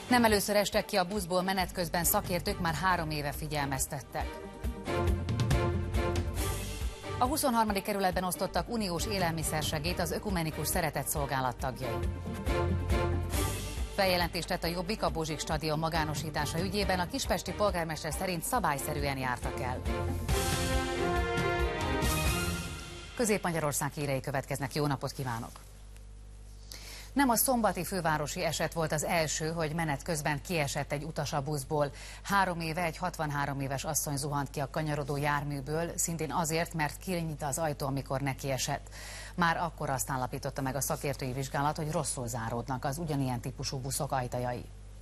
Nem először estek ki a buszból menet közben, szakértők már 3 éve figyelmeztettek. A 23. kerületben osztottak uniós élelmiszersegélyt az Ökumenikus Szeretetszolgálat tagjai. Feljelentést tett a Jobbik a Bozsik stadion magánosítása ügyében, a kispesti polgármester szerint szabályszerűen jártak el. Közép-Magyarország hírei következnek, jó napot kívánok! Nem a szombati fővárosi eset volt az első, hogy menet közben kiesett egy utas a buszból. 3 éve egy 63 éves asszony zuhant ki a kanyarodó járműből, szintén azért, mert kinyitta az ajtó, amikor nekiesett. Már akkor azt állapította meg a szakértői vizsgálat, hogy rosszul záródnak az ugyanilyen típusú buszok ajtajai.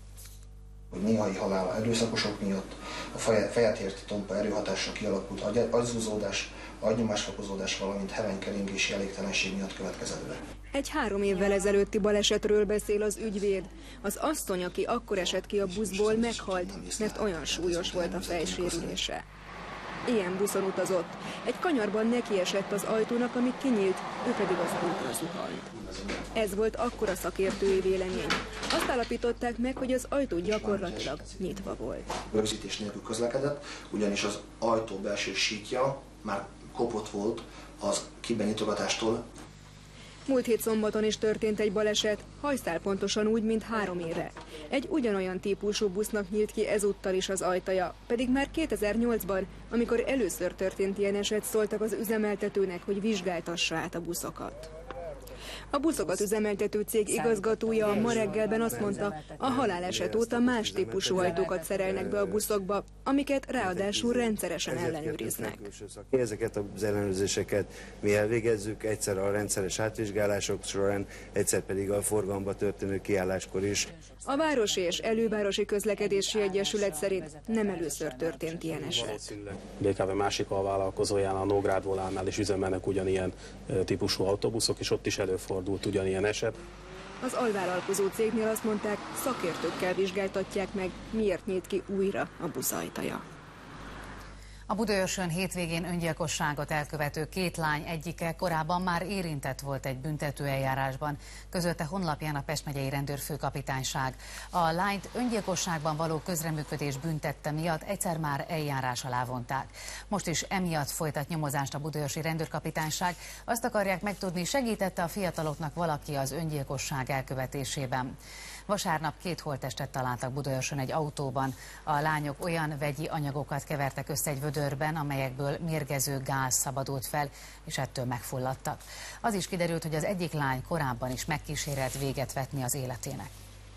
Néhai halála erőszakosok miatt, a fejet érti tompa erőhatásra kialakult agyzúzódás, agynyomásfokozódás, valamint hevenykeringési elégtelenség miatt következett be. Egy 3 évvel ezelőtti balesetről beszél az ügyvéd. Az asszony, aki akkor esett ki a buszból, meghalt, mert olyan súlyos volt a fejsérülése. Ilyen buszon utazott. Egy kanyarban nekiesett az ajtónak, ami kinyílt, ő pedig az útra zuhant. Ez volt akkor a szakértői vélemény. Azt állapították meg, hogy az ajtó gyakorlatilag nyitva volt. Rögzítés nélkül közlekedett, ugyanis az ajtó belső síkja már kopott volt az kibenyitogatástól. Múlt hét szombaton is történt egy baleset, hajszál pontosan úgy, mint 3 éve. Egy ugyanolyan típusú busznak nyílt ki ezúttal is az ajtaja, pedig már 2008-ban, amikor először történt ilyen eset, szóltak az üzemeltetőnek, hogy vizsgáltassa át a buszokat. A buszokat üzemeltető cég igazgatója ma reggelben azt mondta, a haláleset óta más típusú ajtókat szerelnek be a buszokba, amiket ráadásul rendszeresen ellenőriznek. Ezeket az ellenőrzéseket mi elvégezzük, egyszer a rendszeres átvizsgálások során, egyszer pedig a forgalomba történő kiálláskor is. A Városi és Elővárosi Közlekedési Egyesület szerint nem először történt ilyen eset. BKV másik alvállalkozóján, a Nógrád Volánál is üzemelnek ugyanilyen típusú autóbuszok, és ott is előfordult ugyanilyen eset. Az alvállalkozó cégnél azt mondták, szakértőkkel vizsgáltatják meg, miért nyílt ki újra a busz ajtaja. A Budaörsön hétvégén öngyilkosságot elkövető 2 lány egyike korábban már érintett volt egy büntetőeljárásban, közölte honlapján a Pest megyei rendőrfőkapitányság. A lányt öngyilkosságban való közreműködés büntette miatt egyszer már eljárás alá vonták. Most is emiatt folytat nyomozást a budaörsi rendőrkapitányság. Azt akarják megtudni, segítette a fiataloknak valaki az öngyilkosság elkövetésében. Vasárnap 2 holttestet találtak Budaörsön egy autóban. A lányok olyan vegyi anyagokat kevertek össze egy vödörben, amelyekből mérgező gáz szabadult fel, és ettől megfulladtak. Az is kiderült, hogy az egyik lány korábban is megkísérelt véget vetni az életének.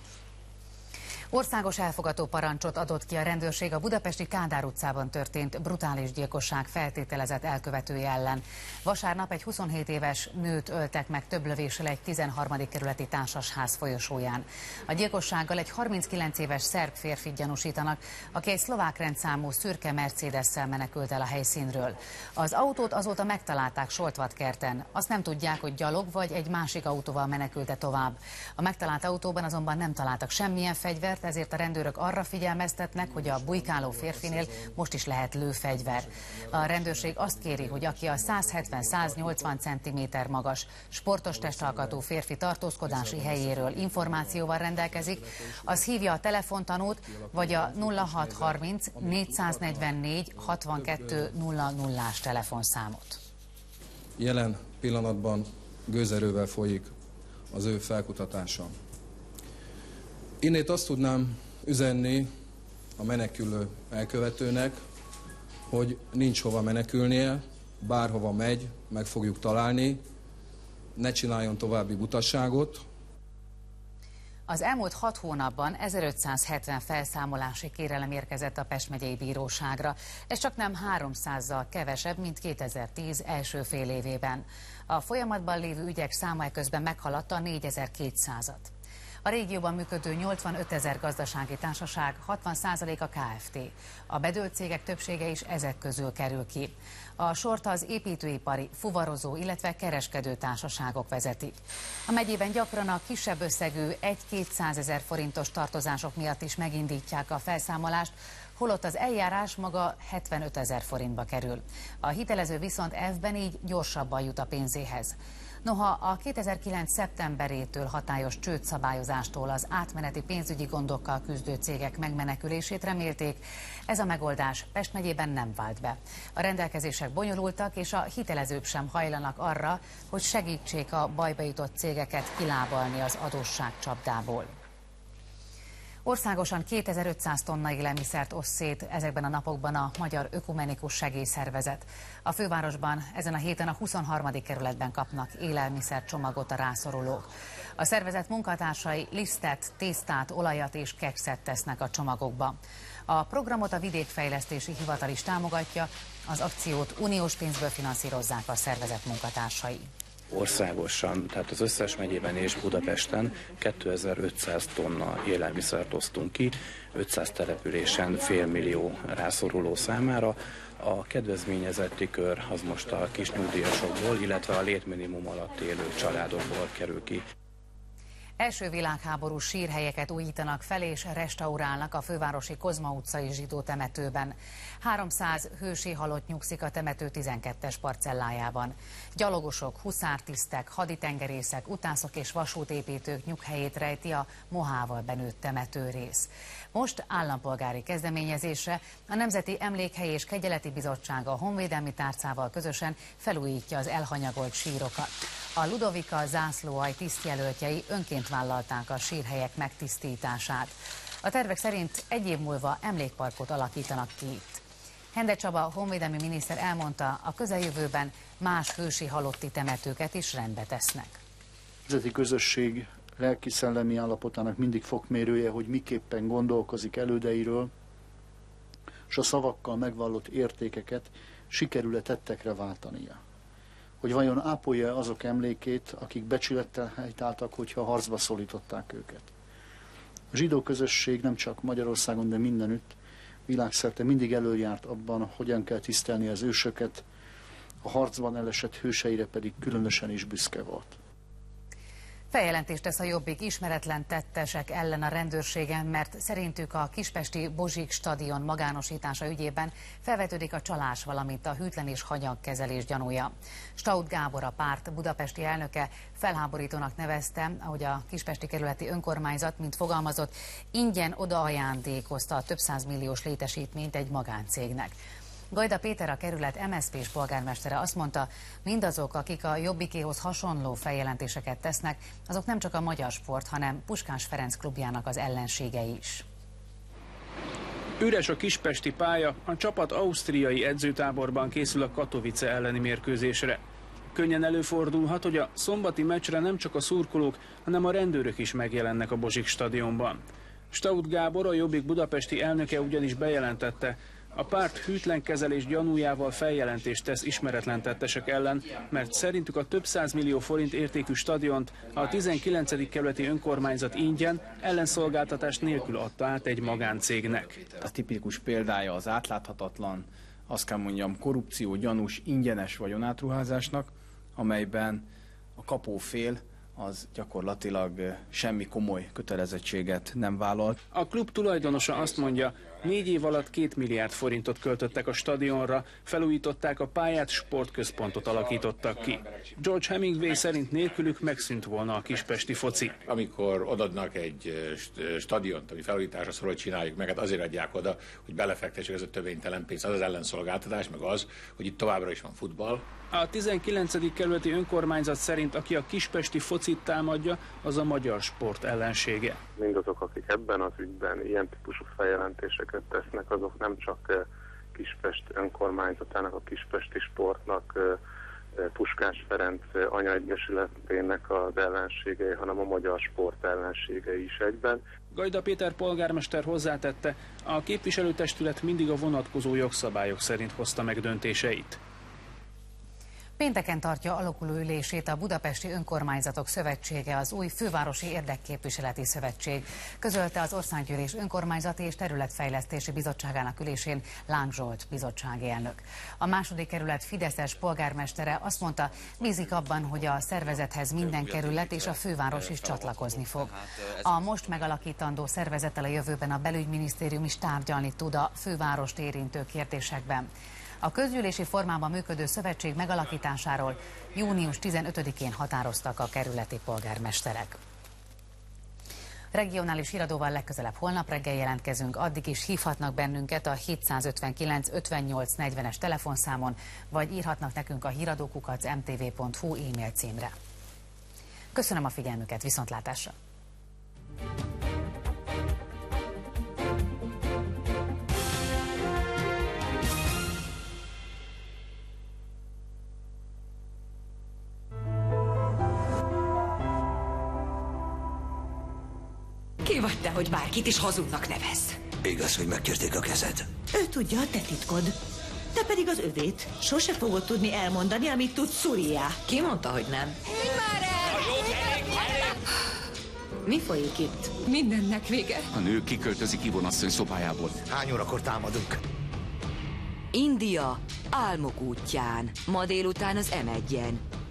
Országos elfogató parancsot adott ki a rendőrség a budapesti Kádár utcában történt brutális gyilkosság feltételezett elkövetője ellen. Vasárnap egy 27 éves nőt öltek meg több lövéssel egy 13. kerületi társasház folyosóján. A gyilkossággal egy 39 éves szerb férfit gyanúsítanak, aki egy szlovák rendszámú szürke Mercedes-szel menekült el a helyszínről. Az autót azóta megtalálták Soltvatkerten. Azt nem tudják, hogy gyalog vagy egy másik autóval menekülte tovább. A megtalált autóban azonban nem találtak semmilyen fegyvert, ezért a rendőrök arra figyelmeztetnek, hogy a bujkáló férfinél most is lehet lőfegyver. A rendőrség azt kéri, hogy aki a 170-180 cm magas, sportos testalkatú férfi tartózkodási helyéről információval rendelkezik, az hívja a telefontanút, vagy a 0630 444 62 00-ás telefonszámot. Jelen pillanatban gőzerővel folyik az ő felkutatása. Innét azt tudnám üzenni a menekülő elkövetőnek, hogy nincs hova menekülnie, bárhova megy, meg fogjuk találni, ne csináljon további butasságot. Az elmúlt 6 hónapban 1570 felszámolási kérelem érkezett a Pest megyei bíróságra. Ez csaknem 300-zal kevesebb, mint 2010 első fél évében. A folyamatban lévő ügyek száma eközben meghaladta a 4200-at. A régióban működő 85 000 gazdasági társaság 60%-a Kft. A bedőlt cégek többsége is ezek közül kerül ki. A sort az építőipari, fuvarozó, illetve kereskedő társaságok vezetik. A megyében gyakran a kisebb összegű 1-200 000 forintos tartozások miatt is megindítják a felszámolást, holott az eljárás maga 75 000 forintba kerül. A hitelező viszont F-ben így gyorsabban jut a pénzéhez. Noha a 2009. szeptemberétől hatályos csődszabályozástól az átmeneti pénzügyi gondokkal küzdő cégek megmenekülését remélték, ez a megoldás Pest megyében nem vált be. A rendelkezések bonyolultak, és a hitelezők sem hajlanak arra, hogy segítsék a bajba jutott cégeket kilábalni az adósságcsapdából. Országosan 2500 tonna élelmiszert oszt szét ezekben a napokban a Magyar Ökumenikus Segélyszervezet. A fővárosban ezen a héten a 23. kerületben kapnak élelmiszercsomagot a rászorulók. A szervezet munkatársai lisztet, tésztát, olajat és kekszet tesznek a csomagokba. A programot a Vidékfejlesztési Hivatal is támogatja, az akciót uniós pénzből finanszírozzák a szervezet munkatársai. Országosan, tehát az összes megyében és Budapesten 2500 tonna élelmiszert osztunk ki, 500 településen félmillió rászoruló számára. A kedvezményezetti kör az most a kis nyugdíjasokból, illetve a létminimum alatt élő családokból kerül ki. Első világháborús sírhelyeket újítanak fel és restaurálnak a fővárosi Kozma utcai zsidó temetőben. 300 hősi halott nyugszik a temető 12-es parcellájában. Gyalogosok, huszártisztek, haditengerészek, utászok és vasútépítők nyughelyét rejti a mohával benőtt temetőrész. Most állampolgári kezdeményezésre a Nemzeti Emlékhely és Kegyeleti Bizottság a Honvédelmi Tárcával közösen felújítja az elhanyagolt sírokat. A Ludovika zászlóalj tisztjelöltjei önként vállalták a sírhelyek megtisztítását. A tervek szerint egy év múlva emlékparkot alakítanak ki itt. Hende Csaba honvédelmi miniszter elmondta, a közeljövőben más hősi halotti temetőket is rendbe tesznek. A nemzeti közösség lelki-szellemi állapotának mindig fokmérője, hogy miképpen gondolkozik elődeiről, és a szavakkal megvallott értékeket sikerül-e tettekre váltania. Hogy vajon ápolja azok emlékét, akik becsülettel helytáltak, hogyha harcba szólították őket. A zsidó közösség nem csak Magyarországon, de mindenütt világszerte mindig előjárt abban, hogyan kell tisztelni az ősöket, a harcban elesett hőseire pedig különösen is büszke volt. Feljelentést tesz a Jobbik ismeretlen tettesek ellen a rendőrségen, mert szerintük a kispesti Bozsik stadion magánosítása ügyében felvetődik a csalás, valamint a hűtlen és hanyagkezelés gyanúja. Staudt Gábor, a párt budapesti elnöke felháborítónak nevezte, ahogy a kispesti kerületi önkormányzat, mint fogalmazott, ingyen odaajándékozta a több 100 milliós létesítményt egy magáncégnek. Gajda Péter, a kerület MSZP-s polgármestere azt mondta, mindazok, akik a Jobbikéhoz hasonló feljelentéseket tesznek, azok nem csak a Magyar Sport, hanem Puskás Ferenc klubjának az ellenségei is. Üres a kispesti pálya, a csapat ausztriai edzőtáborban készül a Katowice elleni mérkőzésre. Könnyen előfordulhat, hogy a szombati meccsre nem csak a szurkolók, hanem a rendőrök is megjelennek a Bozsik stadionban. Staudt Gábor, a Jobbik budapesti elnöke ugyanis bejelentette, a párt hűtlen kezelés gyanújával feljelentést tesz ismeretlen tettesek ellen, mert szerintük a több 100 millió forint értékű stadiont a 19. kerületi önkormányzat ingyen, ellenszolgáltatás nélkül adta át egy magáncégnek. A tipikus példája az átláthatatlan, azt kell mondjam, korrupció gyanús ingyenes vagyonátruházásnak, amelyben a kapófél az gyakorlatilag semmi komoly kötelezettséget nem vállalt. A klub tulajdonosa azt mondja, 4 év alatt 2 milliárd forintot költöttek a stadionra, felújították a pályát, sportközpontot alakítottak ki. George Hemingway szerint nélkülük megszűnt volna a kispesti foci. Amikor odadnak egy stadiont, ami felújításra szól, hogy csináljuk meg, hát azért adják oda, hogy belefektessék ez a törvénytelen pénz, az ellenszolgáltatás, meg az, hogy itt továbbra is van futball. A 19. kerületi önkormányzat szerint, aki a kispesti focit támadja, az a Magyar Sport ellensége. Mindazok, akik ebben az ügyben ilyen típusú feljelentéseket tesznek, azok nem csak Kispest önkormányzatának, a Kispesti Sportnak, Puskás Ferenc anyaegyesületének az ellenségei, hanem a Magyar Sport ellenségei is egyben. Gajda Péter polgármester hozzátette, a képviselőtestület mindig a vonatkozó jogszabályok szerint hozta meg döntéseit. Pénteken tartja alakuló ülését a Budapesti Önkormányzatok Szövetsége, az új Fővárosi Érdekképviseleti Szövetség. Közölte az Országgyűlés Önkormányzati és Területfejlesztési Bizottságának ülésén Láng Zsolt bizottsági elnök. A második kerület fideszes polgármestere azt mondta, bízik abban, hogy a szervezethez minden kerület és a főváros is csatlakozni fog. A most megalakítandó szervezettel a jövőben a belügyminisztérium is tárgyalni tud a fővárost érintő kérdésekben. A közgyűlési formában működő szövetség megalakításáról június 15-én határoztak a kerületi polgármesterek. Regionális híradóval legközelebb holnap reggel jelentkezünk, addig is hívhatnak bennünket a 759 58 40-es telefonszámon, vagy írhatnak nekünk a híradókukac.mtv.hu e-mail címre. Köszönöm a figyelmüket, viszontlátásra! Ki vagy te, hogy bárkit is hazudnak nevez? Igaz, hogy megkérték a kezed? Ő tudja a te titkod. Te pedig az övét. Sose fogod tudni elmondani, amit tud Szuriá. Ki mondta, hogy nem? Menj már el! Mi folyik itt? Mindennek vége. A nő kiköltözik Ivonasszony szobájából. Hány órakor támadunk? India álmok útján. Ma délután az M1-en.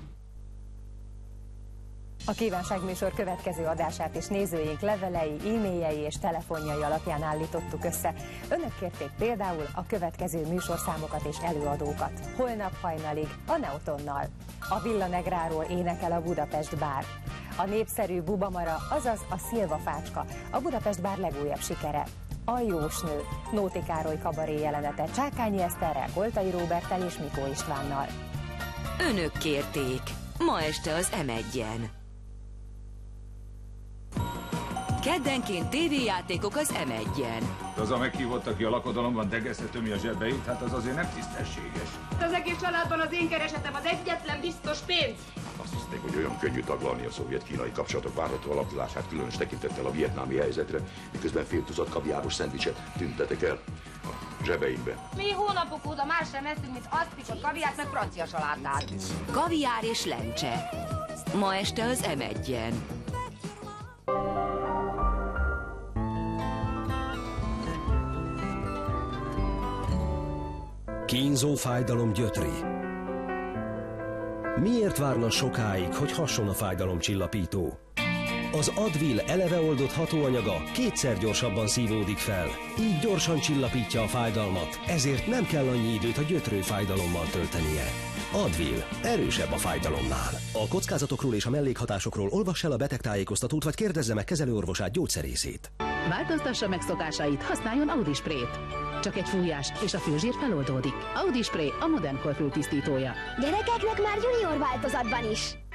A Kívánságműsor következő adását is nézőink levelei, e-mailjei és telefonjai alapján állítottuk össze. Önök kérték például a következő műsorszámokat és előadókat. Holnap hajnalig a Neutonnal. A Villa Negráról énekel a Budapest Bár. A népszerű Bubamara, azaz a Szilvafácska, a Budapest Bár legújabb sikere. A Jósnő, Nóti Károly kabaré jelenete Csákányi Eszterrel, Koltai Róberttel és Mikó Istvánnal. Önök kérték. Ma este az M1-en. Keddenként tévéjátékok az M1-en. Az a meghívott, aki a lakodalomban degesztetömi a zsebeit, hát az azért nem tisztességes. Az egész családban az én keresetem az egyetlen biztos pénz. Azt hiszték, hogy olyan könnyű taglalni a szovjet-kínai kapcsolatok várható alakulását, különös tekintettel a vietnámi helyzetre, miközben fél tucat kaviáros szendvicset tüntetek el a zsebeimbe. Mi hónapok óta más sem eszünk, mint aszpikot, kaviát, meg francia salátát. Kaviár és lencse. Ma este az M1-en. Kínzó fájdalom gyötri. Miért várna sokáig, hogy hasson a fájdalomcsillapító? Az Advil eleve oldott hatóanyaga kétszer gyorsabban szívódik fel, így gyorsan csillapítja a fájdalmat, ezért nem kell annyi időt a gyötrő fájdalommal töltenie. Advil, erősebb a fájdalomnál. A kockázatokról és a mellékhatásokról olvass el a betegtájékoztatót, vagy kérdezze meg kezelőorvosát, gyógyszerészét. Változtassa meg szokásait, használjon Audi Sprayt. Csak egy fújás, és a fülzsír feloldódik. Audi Spray a modern kor fültisztítója. Gyerekeknek már junior változatban is.